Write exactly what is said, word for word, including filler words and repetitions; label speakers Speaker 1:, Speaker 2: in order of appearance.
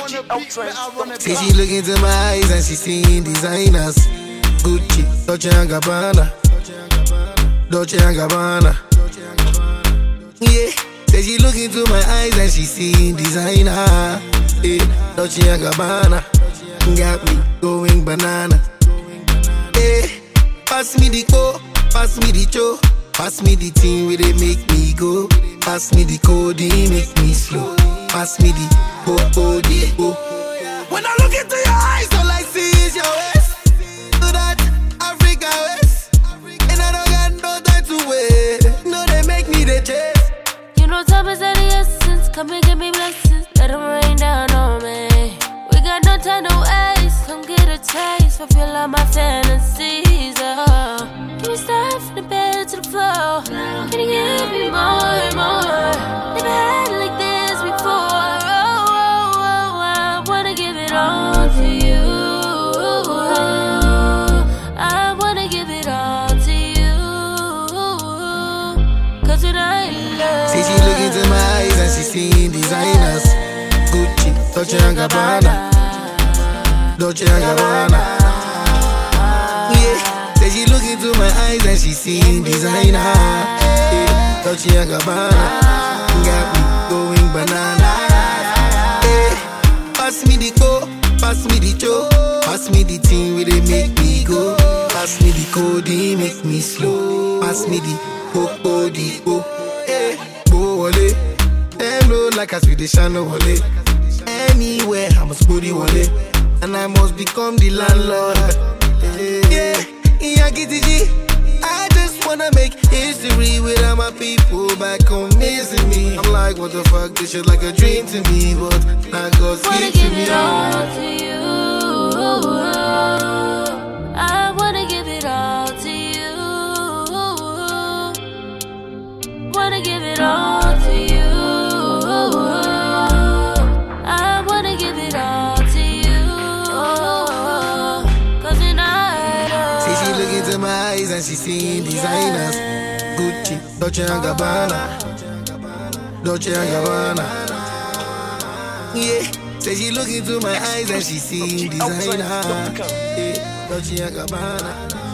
Speaker 1: Say she look into my eyes and she seeing designers. Gucci, Dolce and Gabbana, Dolce and Gabbana. Yeah, say she look into my eyes and she seeing designer. Yeah, Dolce and Gabbana got me going banana. Yeah, pass me the co, pass me the cho, pass me the thing where they make me go. Pass me the code, make me slow. Pass me the oh oh the oh. When I look into your eyes, all I see is your waist. To that Africa waist, and I don't got no time to wait. No, they make me the chase.
Speaker 2: You know time is of the essence. Come and give me blessings. Let them rain down on me. We got no time to waste. Come get a taste. Fulfill all my fantasies. Oh. Can you start from the bed to the floor? Can you give me more and more? Never had it like this before. Oh, oh, oh, I wanna give it all to you. I wanna give it all to you. Cause tonight love.
Speaker 1: Say she look into my eyes and she seeing designers. Gucci, Dolce and Gabbana, Dolce and Gabbana. Yeah, say she look into my eyes and she seeing designer. Yeah, Dolce and Gabbana got me going banana. Yeah, pass me the co, pass me the cho, pass me the thing where they make me go. Pass me the code, make me slow. Pass me the oh oh the oh. Yeah, go wale, them low like a Swedish channel wale. Anywhere I must put it wale, and I must become the landlord. Yeah, yeah, G T G. I just wanna make history with all my people back home missing me. I'm like, what the fuck, this shit like a dream to me, but not God's
Speaker 2: Wanna
Speaker 1: gift to
Speaker 2: give
Speaker 1: me.
Speaker 2: it all to you. I wanna give it all to you. Wanna give it all to you. I wanna give it all to you. Cause tonight oh.
Speaker 1: Say she look into my eyes and she seeing designers. Gucci, Dolce and Gabbana, Dolce and Gabbana. Yeah, say she look into my eyes and she seeing designer. Yeah, Dolce and Gabbana.